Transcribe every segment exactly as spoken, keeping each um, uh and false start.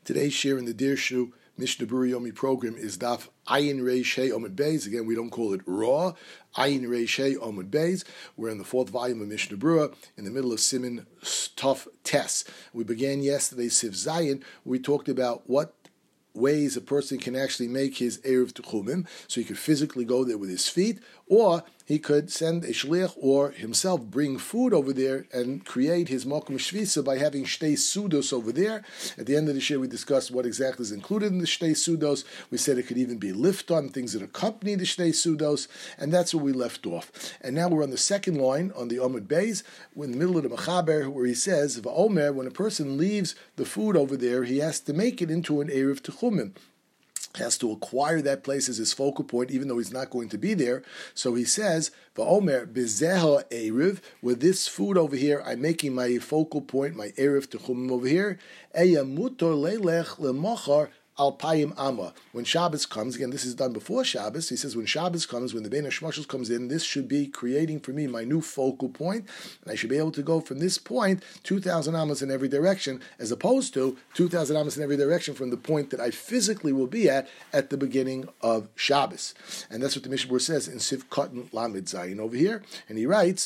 Today's share in the Dirshu Mishnah Berurah Yomi program is Daf Ayin Reish Hey Omid Beis. Again, we don't call it Raw. Ayin Reish Hey Omid Beis. We're in the fourth volume of Mishnah Berurah, in the middle of Siman Tov Tes. We began yesterday Siv Zayin. We talked about what ways a person can actually make his Erev Techumim, so he could physically go there with his feet, or he could send a shliach or himself bring food over there and create his Mokum Shvisa by having Shtei Sudos over there. At the end of the year, we discussed what exactly is included in the Shtei Sudos. We said it could even be lifton, things that accompany the Shtei Sudos, and that's where we left off. And now we're on the second line, on the Omid Beis, we're in the middle of the Mechaber, where he says, V'omer, when a person leaves the food over there, he has to make it into an Erev Techumim. Has to acquire that place as his focal point, even though he's not going to be there. So he says, "Va'omer bezeha erev." With this food over here, I'm making my focal point, my erev techumim over here. Eya mutor leilech lemachar alpayim amma. When Shabbos comes, again, this is done before Shabbos. He says, when Shabbos comes, when the Bein HaShmashos comes in, this should be creating for me my new focal point, and I should be able to go from this point two thousand amas in every direction, as opposed to two thousand amas in every direction from the point that I physically will be at at the beginning of Shabbos. And that's what the Mishnah Berurah says in Siv Katan Lamed Zayin over here. And he writes,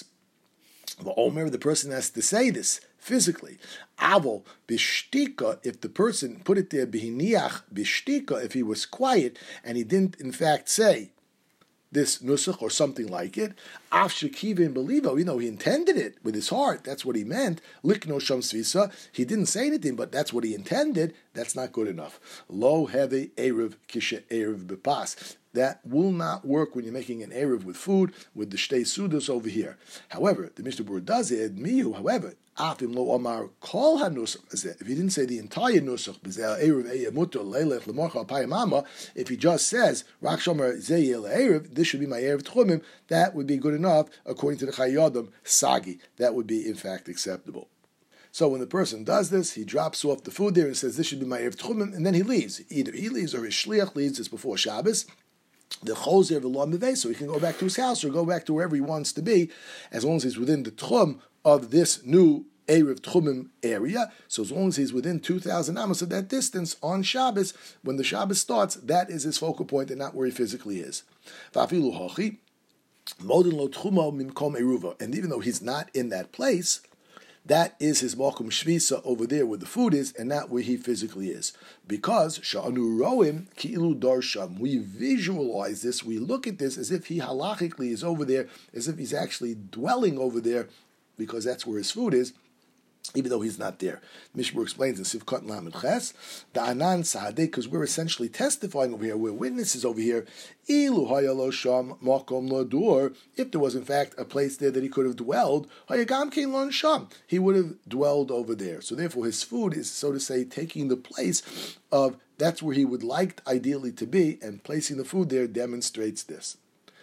the Omer, the person has to say this physically. Avol bishtika, if the person put it there, bihiniach bishtika, if he was quiet and he didn't in fact say this nusach or something like it, af shekivin belivo, you know, he intended it with his heart, that's what he meant, likno sham svisa, he didn't say anything, but that's what he intended, that's not good enough. Lo hevi erev kisha erev bepas. That will not work when you're making an erev with food, with the shtei sudos over here. However, the Mishnah Berurah does it, mihu, however, afim lo omar kol hanusach, if he didn't say the entire nusach, erev eyamuto leilech lemorcha payamama, if he just says, rak shomer zeyel erev, this should be my erev tchumim, that would be good enough, according to the Chayyadam, sagi. That would be, in fact, acceptable. So when the person does this, he drops off the food there and says, this should be my erev tchumim, and then he leaves. Either he leaves or his shliach leaves, it's before Shabbos, the choser v'lo mevei, so he can go back to his house or go back to wherever he wants to be, as long as he's within the tchum of this new Erev Tchumim area. So as long as he's within two thousand amos of that distance on Shabbos, when the Shabbos starts, that is his focal point and not where he physically is. V'afilu hochi, modin lo tchumo mimkom eruva, and even though he's not in that place, that is his Mokum Shvisa over there where the food is, and not where he physically is. Because Sha'anu Roim Ki'ilu Darsham, we visualize this, we look at this as if he halachically is over there, as if he's actually dwelling over there, because that's where his food is, even though he's not there. Mishnah Berurah explains in Sivkot Lamed Ches, the Anan Sahadeh, because we're essentially testifying over here, we're witnesses over here, Ilu Hayalo Sham Makom Ladur, if there was in fact a place there that he could have dwelled, Hayagam Kein Lon Sham, he would have dwelled over there. So therefore his food is, so to say, taking the place of, that's where he would like ideally to be, and placing the food there demonstrates this.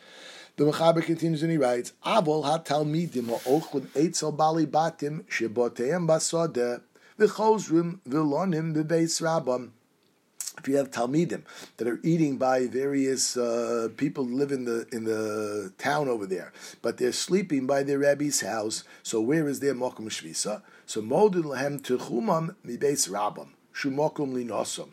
The Mechaber continues and he writes, Avol ha-talmidim ha'ochlin eitzel bali batim sheboteim basodeh v'chozrim v'lonim v'beis rabam. If you have talmidim that are eating by various uh, people who live in the in the town over there, but they're sleeping by their Rebbe's house, so where is their mokum shvisa? So modin lahem techumam mibeis rabam shumokum linosam.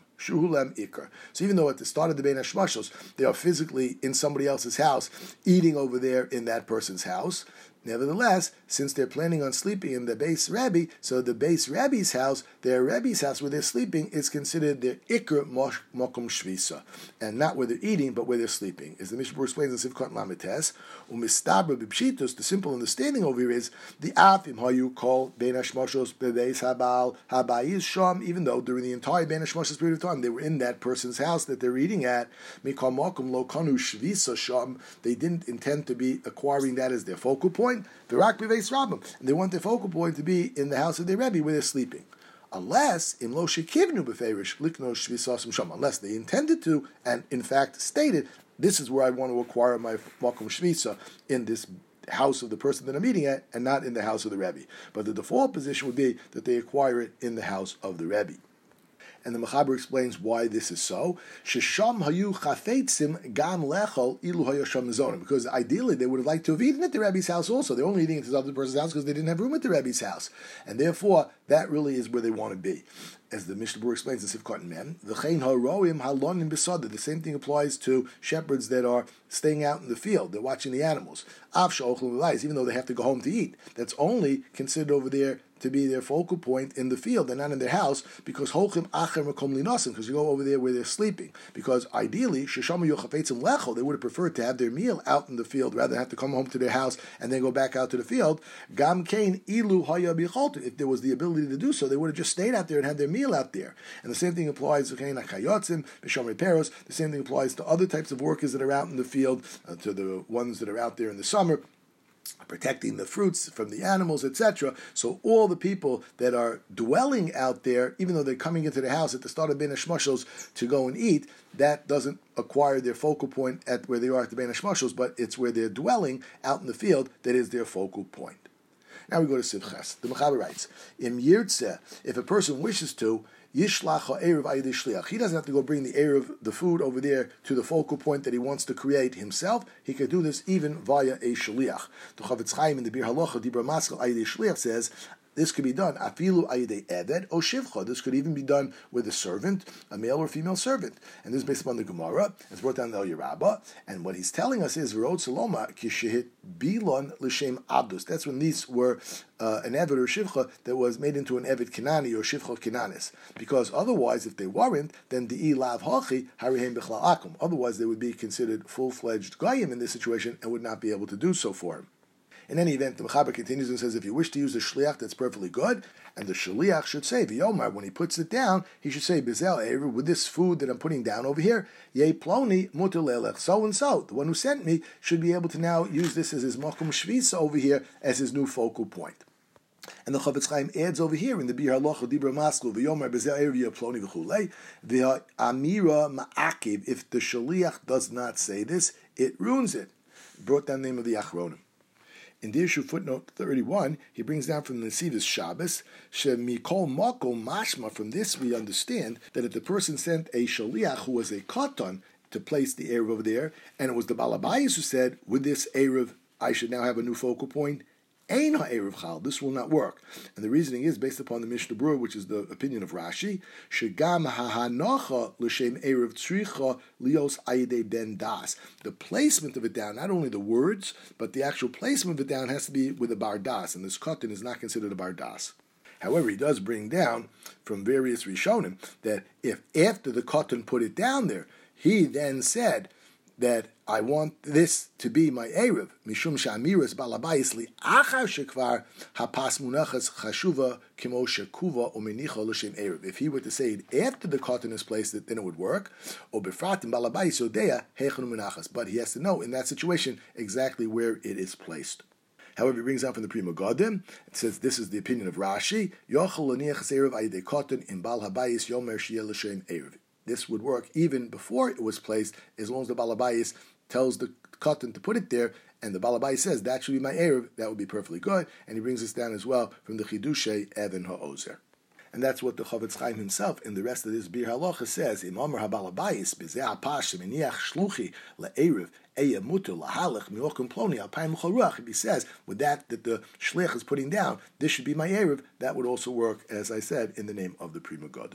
So even though at the start of the Bein HaShmashos, they are physically in somebody else's house, eating over there in that person's house, nevertheless, since they're planning on sleeping in the base Rebbe, so the base Rebbe's house, their Rebbe's house where they're sleeping, is considered their Iker Mokum Shvisa, and not where they're eating, but where they're sleeping. As the Mishnah Berurah explains in Sivkot Lamed Tes, Umistabra B'Pshitos, the simple understanding over here is, the Afim Hayu call Bein HaShmashos Bebeis Habal Habayis Sham, even though during the entire Bein HaShmashos period of time, they were in that person's house that they're eating at, Mikal Mokum Lo Kanu Shvisa Sham, they didn't intend to be acquiring that as their focal point, the Rak B'Veis Rabbim, and they want their focal point to be in the house of their Rebbe where they're sleeping. Unless, im lo shekivnu b'ferish likno shvisasum sham, unless they intended to, and in fact stated, this is where I want to acquire my makom shvisa, in this house of the person that I'm eating at, and not in the house of the Rebbe. But the default position would be that they acquire it in the house of the Rebbe. and the Mechaber explains why this is so. Shesham hayu chafetzim gam lechol ilu hayasham mizonim, because ideally they would have liked to have eaten at the Rebbe's house also. They're only eating at this other person's house because they didn't have room at the Rebbe's house, and therefore that really is where they want to be. As the Mishnah Berurah explains in Sivkot Mem, v'chein haroim halonim b'sada. The same thing applies to shepherds that are staying out in the field. They're watching the animals. Av she'ochlum v'layis, even though they have to go home to eat. That's only considered over there to be their focal point in the field. They're not in their house because holchim acher makom linosim, because you go over there where they're sleeping. Because ideally, sheshama yochafetzim lechol, they would have preferred to have their meal out in the field rather than have to come home to their house and then go back out to the field. Gam kain ilu haya bicholtu. If there was the ability to do so, they would have just stayed out there and had their meal out there. And the same thing applies to kain achayotzim, b'shomer peros. The same thing applies to other types of workers that are out in the field, uh, to the ones that are out there in the summer, protecting the fruits from the animals, et cetera. So all the people that are dwelling out there, even though they're coming into the house at the start of Bein HaShmoshos to go and eat, that doesn't acquire their focal point at where they are at the Bein HaShmoshos, but it's where they're dwelling out in the field that is their focal point. Now we go to Sivches. The Mechaber writes, Im Yirtzeh, if a person wishes to, Yishlach ha'erev ayidei shliach. He doesn't have to go bring the erev, the food, over there to the focal point that he wants to create himself. He can do this even via a shliach. The Chavetz Chaim in the Bir Halacha Dibra Maskal ayidei shliach says this could be done afilu ayidei eved o shivcha. This could even be done with a servant, a male or female servant. And this is based upon the Gemara. It's brought down in El Yerabba. And what he's telling us is v'rod saloma kishehit bilon l'shem abdus. That's when these were uh, an eved or shivcha that was made into an eved kinani or shivcha kinanis. Because otherwise, if they weren't, then the ilav hachi harihem b'chlal akum. Otherwise, they would be considered full-fledged goyim in this situation and would not be able to do so for him. In any event, the Mechaber continues and says, if you wish to use a shliach, that's perfectly good. And the shliach should say, v'yomar, when he puts it down, he should say, Bizel Erev, with this food that I'm putting down over here, Ye ploni muter le'elech, so and so. The one who sent me should be able to now use this as his makom shvisa over here as his new focal point. And the Chavetz Chaim adds over here in the Bir Halacha Dibra Maskul v'yomar Bizel Erev Ye ploni v'chulei, v'amira ma'akiv, if the shliach does not say this, it ruins it. Brought down the name of the Achronim. In the issue footnote thirty-one, he brings down from the Nesivos Shabbos, Shemikol Makom Mashma. From this we understand that if the person sent a shaliach who was a katan to place the erev over there, and it was the Balabayis who said, with this erev, I should now have a new focal point, Ein ha'erev chal, this will not work. And the reasoning is based upon the Mishnah Berurah, which is the opinion of Rashi, Shegam ha'hanacha l'shem erev tzricha lios ayidei ben das. The placement of it down, not only the words, but the actual placement of it down has to be with a bar das, and this katan is not considered a bar das. However, he does bring down from various Rishonim that if after the katan put it down there, he then said that I want this to be my erev, mishum shamiras balabayis li achar shekvar hapas munachas chashuva kimo shekuva umenicha l'shem erev. If he were to say it after the cotton is placed, then it would work. Or befratim balabayis yodeya heichanu menachas. But he has to know in that situation exactly where it is placed. However, he brings out from the Pri Megadim, it says this is the opinion of Rashi. Yochel l'niachas erev ayidei cotton in bal habayis yomer sheyeh l'shem erev. This would work even before it was placed, as long as the Balabayis tells the cotton to put it there, and the Balabayis says, that should be my Erev, that would be perfectly good. And he brings this down as well from the Chidushei Even HaOzer. And that's what the Chavetz Chaim himself in the rest of this Bir Halacha says, Im Amar HaBalabayis, Bezeh HaPash, Sheminiach Shluchi, LeErev, Eya Mutu, Lahalech, Miokim Ploni, Alpayim Choruach. If he says, with that that the Shlich is putting down, this should be my Erev, that would also work, as I said, in the name of the Pri Megadim.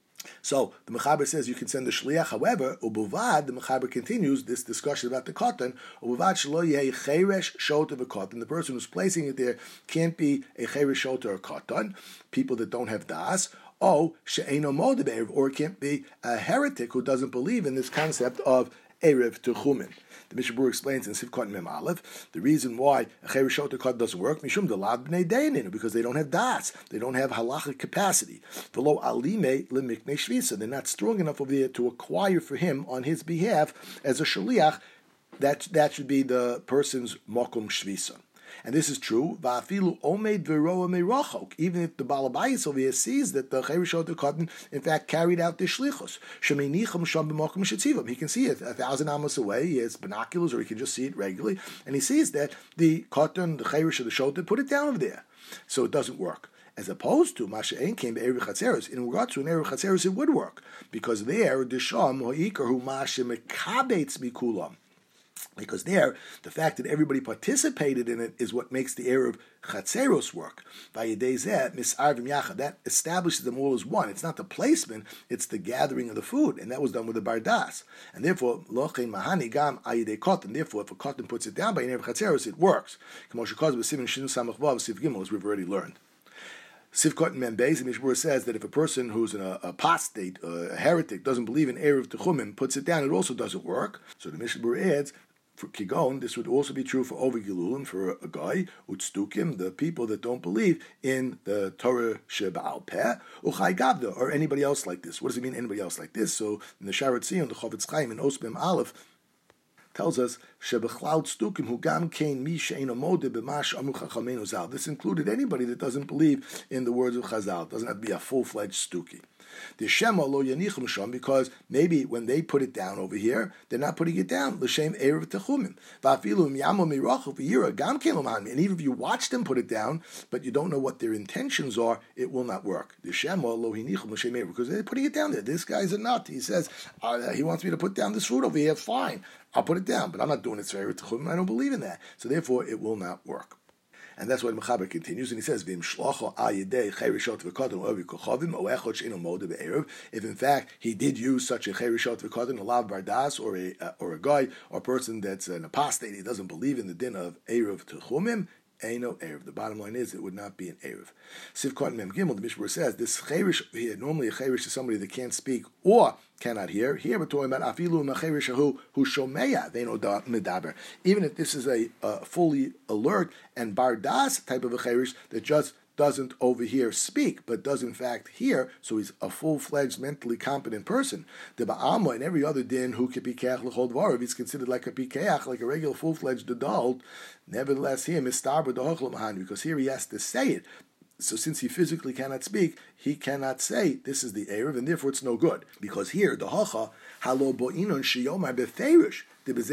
So the Mechaber says you can send the shliach. However, ubuvad, the Mechaber continues this discussion about the cotton. Ubuvad shelo yeh cheresh shota v'cotton. The person who's placing it there can't be a cheresh shota or cotton. People that don't have das. Oh, she'eno modeh be'erev, or it can't be a heretic who doesn't believe in this concept of erev techumin. The Mishnah Berurah explains in Sivkot Mem Aleph the reason why a cheresh shota cotton doesn't work. Mishum delad bnei deinin, because they don't have das, they don't have halachic capacity. V'lo alime lemiknei shvisa, they're not strong enough over there to acquire for him on his behalf as a shaliach. That that should be the person's mokum shvisa. And this is true. Even if the Balabayis over here sees that the cheresh shota cotton in fact carried out the shlichus, he can see it a thousand amos away. He has binoculars, or he can just see it regularly, and he sees that the cotton, the cheresh or the shota, put it down over there, so it doesn't work. As opposed to Masha Ein came Erev Chatzeros. In regard to an Erev Chatzeros, it would work. Because there, the Sham Ho'ikar Hu Masha Mekabetz Mikulam. Because there, the fact that everybody participated in it is what makes the Erev Chatzeros work. That establishes them all as one. It's not the placement, it's the gathering of the food. And that was done with the Bardas. And therefore, Lochein Mahani Gam Ayidei Kotten. Therefore, if a Kotten puts it down by an Erev Chatzeros, it works. As we've already learned. Sivkot Mem Beis, the Mishmur says that if a person who's an uh, apostate, uh, a heretic, doesn't believe in Erev Techumim, puts it down, it also doesn't work. So the Mishmur adds, for Kigon, this would also be true for Ovigilulim, for a, a guy, Utstukim, the people that don't believe in the Torah Sheba'al Peh, Uchai Gavda, or anybody else like this. What does it mean, anybody else like this? So in the Sharat Zion, the Chofetz Chaim, in Osbem Aleph, tells us Shebechlaud Stukim Hu Gam Kain Mi She'eino Modeh B'Mash Amru Chachamenu Zal. This included anybody that doesn't believe in the words of Chazal. It doesn't have to be a full-fledged Stuki. The Shema Lo Yanichum Sham, because maybe when they put it down over here, they're not putting it down. L'Shem Erev Techumim. Va'afilu Im Yamo Mirachu V'Yira Gam Kain Lo Mahani. And even if you watch them put it down, but you don't know what their intentions are, it will not work. The Shema Lo Yanichum L'Shem Erev, because they're putting it down there. This guy's a nut. He says uh, he wants me to put down this food over here. Fine, I'll put it down, but I'm not doing it for Erev Techumim. I don't believe in that. So therefore, it will not work. And that's why the Mechaber continues, and he says, if in fact he did use such a Cherishot V'Kodin, a Lav Bardas, or a uh, or a guy, or a person that's an apostate, he doesn't believe in the din of Erev Techumim, Eino Erev. The bottom line is, it would not be an Erev. Sivkot Mem Gimel, the Mishmur says, this Cherish here, normally a Cherish is somebody that can't speak or cannot hear. Here we're talking about Afilu Macherish Hu Hu Shomeya Veino Medaber. Even if this is a uh, fully alert and Bardas type of a Cherish that just doesn't over here speak, but does in fact hear, so he's a full-fledged, mentally competent person. The Ba'alma and every other din who could be keach l'chol dvar, if he's considered like a pikeach, like a regular full-fledged adult, nevertheless here, mistarba d'hochel mahan, because here he has to say it. So since he physically cannot speak, he cannot say this is the Erev, and therefore it's no good. Because here, the Hacha, halo bo'inon shiyomar beferish, because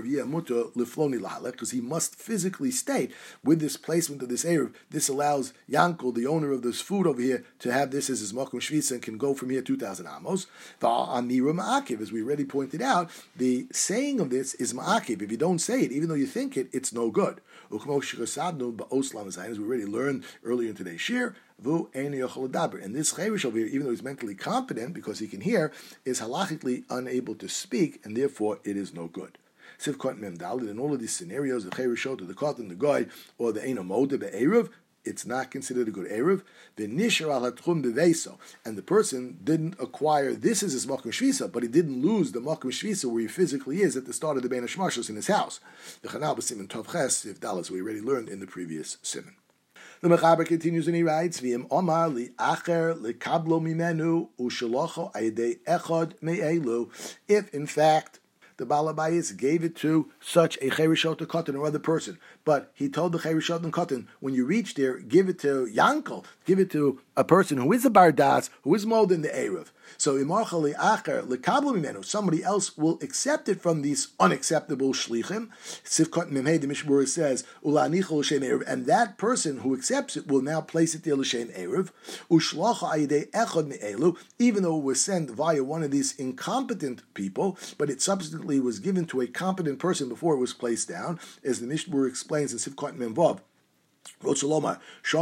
he must physically state, with this placement of this Erev, this allows Yankel, the owner of this food over here, to have this as his Makom Shvisa and can go from here two thousand amos. Va'amira ma'akiv, as we already pointed out, the saying of this is ma'akiv. If you don't say it, even though you think it, it's no good. As we already learned earlier in today's shir, and this Cherish over here, even though he's mentally competent because he can hear, is halachically unable to speak, and therefore it is no good. Sivkot Mem Daled, in all of these scenarios, the Cherishot, or the Kotan, the Goy, or the Eino Modeh Be'erev, it's not considered a good Erev. The Nishar al Hatchum Beveso, and the person didn't acquire this is his Makom Shvisa, but he didn't lose the Makom Shvisa where he physically is at the start of the Bein HaShmashos in his house. The Chanal B'Simen Tov Ches, if Daled, we already learned in the previous Simen. The Mechaber continues and he writes, V'im Omar li acher li kablo mimenu u'shalocho ayidei echad me'elu. If, in fact, the Balabayis gave it to such a Cherishot to Kotan or other person, but he told the Cherishot and Kotan, when you reach there, give it to Yankel, give it to a person who is a Bardas, who is molded in the Erev. So Imarchali Acher Lekablu Mimenu, somebody else will accept it from these unacceptable shlichim. Sivkot Memhei, the Mishmur says, Ulanichol L'Shem Erev, and that person who accepts it will now place it there L'Shem Erev. Ushlacha Ayidei Echad Me'elu, even though it was sent via one of these incompetent people, but it subsequently was given to a competent person before it was placed down, as the Mishmur explains in Sivkot Memvav. So, for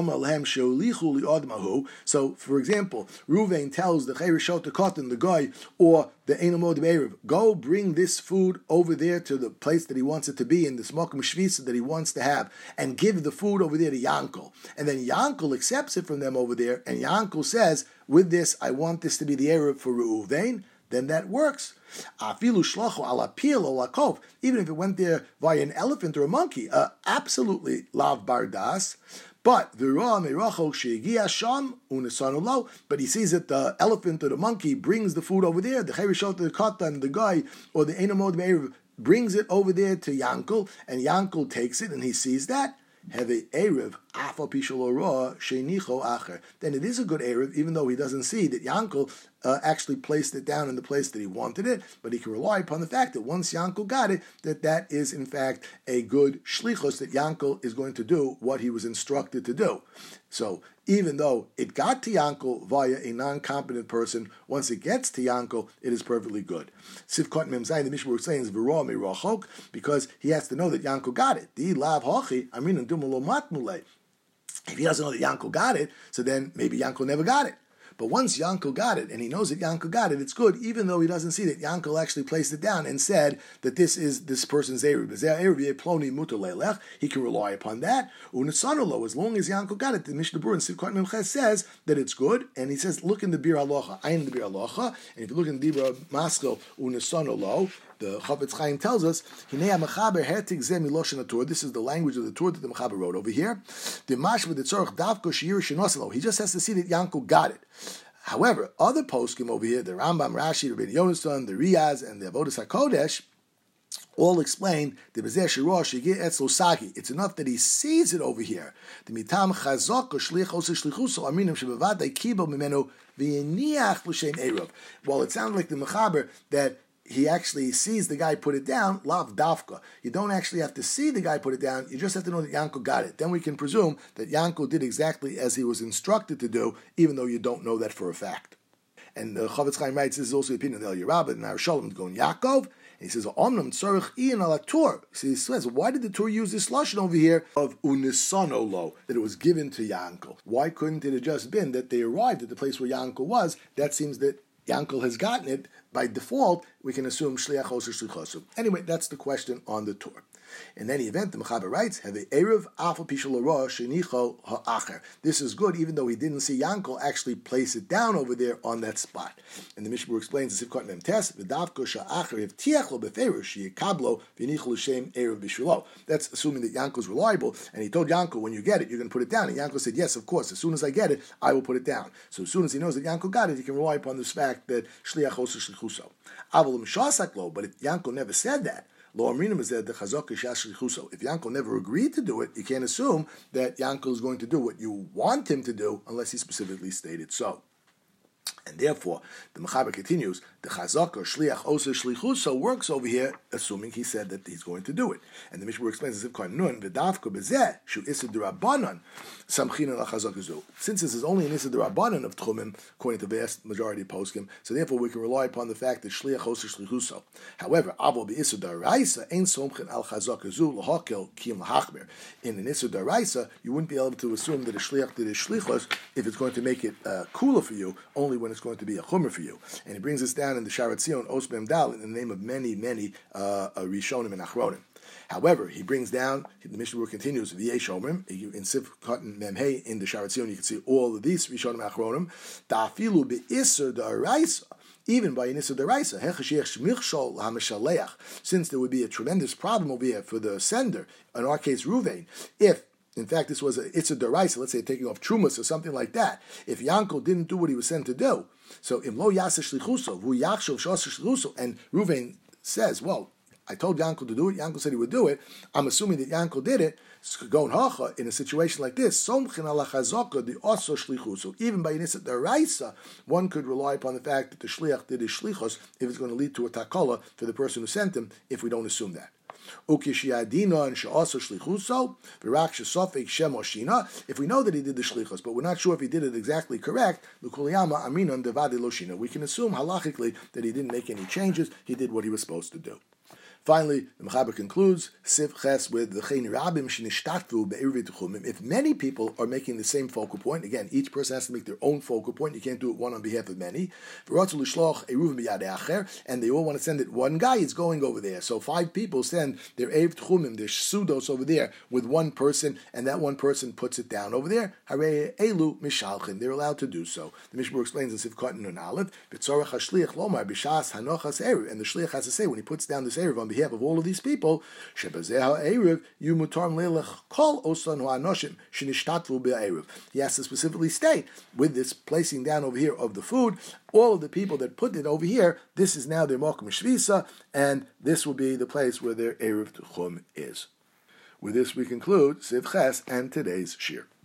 example, Ruvain tells the Cherishot to Kotan, the guy, or the Eino Modeh Be'erev, go bring this food over there to the place that he wants it to be, in this Makom Shvisa that he wants to have, and give the food over there to Yankel. And then Yankel accepts it from them over there, and Yankel says, with this, I want this to be the Erev for Ruvain. Then that works. Even if it went there via an elephant or a monkey, uh, absolutely lav bardas. But but he sees that the elephant or the monkey brings the food over there. The Cherishot, the Katan, the guy, or the Eino Modeh Be'erev brings it over there to Yankel, and Yankel takes it, and he sees that. Have a Erev then it is a good Erev, even though he doesn't see that Yankel uh, actually placed it down in the place that he wanted it, but he can rely upon the fact that once Yankel got it, that that is in fact a good shlichus, that Yankel is going to do what he was instructed to do. So even though it got to Yankel via a non-competent person, once it gets to Yankel, it is perfectly good. Sivkot Mem Zayin, the Mishnah explains, V'roa me'rochok, because he has to know that Yankel got it. Di lav hochi, amin dumalo matmule. If he doesn't know that Yankel got it, so then maybe Yankel never got it. But once Yankel got it, and he knows that Yankel got it, it's good, even though he doesn't see that Yankel actually placed it down and said that this is this person's Erev. He can rely upon that. Unesanolo, as long as Yankel got it, the Mishnah Berurah in Sivkot Memches says that it's good, and he says, look in the Bir Halacha, Ayin the Bir Halacha, and if you look in the Dibra Maskil, Unesanolo, the Chafetz Chaim tells us, this is the language of the Torah that the Mechaber wrote over here. He just has to see that Yankel got it. However, other poskim over here, the Rambam, Rashi, the Rabbi Yonasan, the Riyaz, and the Avodas HaKodesh, all explain the Bezeh Shirosh Yigeh Etzlo Sagi. It's enough that he sees it over here. The mitam chazok shlichos shlichuso aminim shebevad kibo mimenu v'yeniach l'shem eruv. Well, it sounds like the Mechaber that he actually sees the guy put it down, lav dafka. You don't actually have to see the guy put it down, you just have to know that Yankel got it. Then we can presume that Yankel did exactly as he was instructed to do, even though you don't know that for a fact. And the Chafetz Chaim writes, this is also the opinion of El Yerabah, and Shalom going Yaakov, and he says, Omnam tzorich iyan ala Tur. He says, why did the Tur use this lashon over here of unisonolo, that it was given to Yankel? Why couldn't it have just been that they arrived at the place where Yankel was? That seems that Yankel has gotten it. By default, we can assume shliach or shlichosu. Anyway, that's the question on the Torah. In any event, the Mechaber writes, "Have a erev afal pishul shenicho ha'acher." This is good, even though he didn't see Yankel actually place it down over there on that spot. And the Mishnah explains the Sivkot Mem Tes, "V'davko sha'acher ivtiach lo beferish yekablo v'nicho l'shem erev bishvilo." That's assuming that Yankel's reliable, and he told Yankel, "When you get it, you're going to put it down." And Yankel said, "Yes, of course. As soon as I get it, I will put it down." So as soon as he knows that Yankel got it, he can rely upon this fact that shliach osu shlichuso. Avalum shasaklo, but if Yankel never said that. If Yankel never agreed to do it, you can't assume that Yankel is going to do what you want him to do unless he specifically stated so. And therefore, the Mechaber continues, the Chazak or Shliach Oser Shlichuso works over here, assuming he said that he's going to do it. And the Mishnah explains as if Nun V'davko Bezeh Shu Issa D'Rabbanan Samchina LaChazak Zu. Since this is only an Issa D'Rabbanan of Tchumim, according to the vast majority of poskim, so therefore we can rely upon the fact that Shliach Oser Shlichuso. However, Avo B'Issa D'Araisa Ein Somchin Al Chazak Zu L'Hakel Kim L'Hachmer. In an Issa D'Araisa, you wouldn't be able to assume that a Shliach did a Shlichos if it's going to make it uh, cooler for you, only when it's going to be a chumr for you. And he brings this down in the Sharat Zion, Os Mem Dal, in the name of many, many uh, Rishonim and Achronim. However, he brings down, the Mishnah continues, V'yesh Omrim, in Sivkot Mem Hey, in the Sharat Zion, you can see all of these Rishonim and Achronim, Ta'afilu be'isr da'araisa, even by an Isser D'Araisa, since there would be a tremendous problem over here for the sender, in our case Ruvain, if in fact, this was a Itza D'Oraisa, let's say taking off Trumas or something like that. If Yankel didn't do what he was sent to do, so Imlo Yasa Shlichuso, Hu Yachshov Shasa Shlichuso, and Ruvain says, well, I told Yankel to do it, Yankel said he would do it, I'm assuming that Yankel did it, going hacha in a situation like this, Somchin ala Chazaka, the Oso Shlichuso, even by an Itza D'Oraisa, one could rely upon the fact that the Shliach did his Shlichos if it's going to lead to a takala for the person who sent him, if we don't assume that. If we know that he did the shlichus, but we're not sure if he did it exactly correct, we can assume halachically that he didn't make any changes, he did what he was supposed to do. Finally, the Mechaber concludes Siv Ches with the Chein Rabim Shinishtatvu Be'irvei Tchumim. If many people are making the same focal point, again, each person has to make their own focal point. You can't do it one on behalf of many. And they all want to send it. One guy is going over there, so five people send their Eiv Tchumim, their Sudos over there with one person, and that one person puts it down over there. Harei Elu Mishalchin. They're allowed to do so. The Mishnah explains in Siv Cotton and Aleph, B'tzorach HaShliach Lomar B'shas Hanochas Erev, and the Shliach has to say when he puts down this Erev on behalf of all of these people, he has to specifically state, with this placing down over here of the food, all of the people that put it over here, this is now their Mokum Shvisa, and this will be the place where their Erev Tchum is. With this, we conclude Siv Ches and today's shir.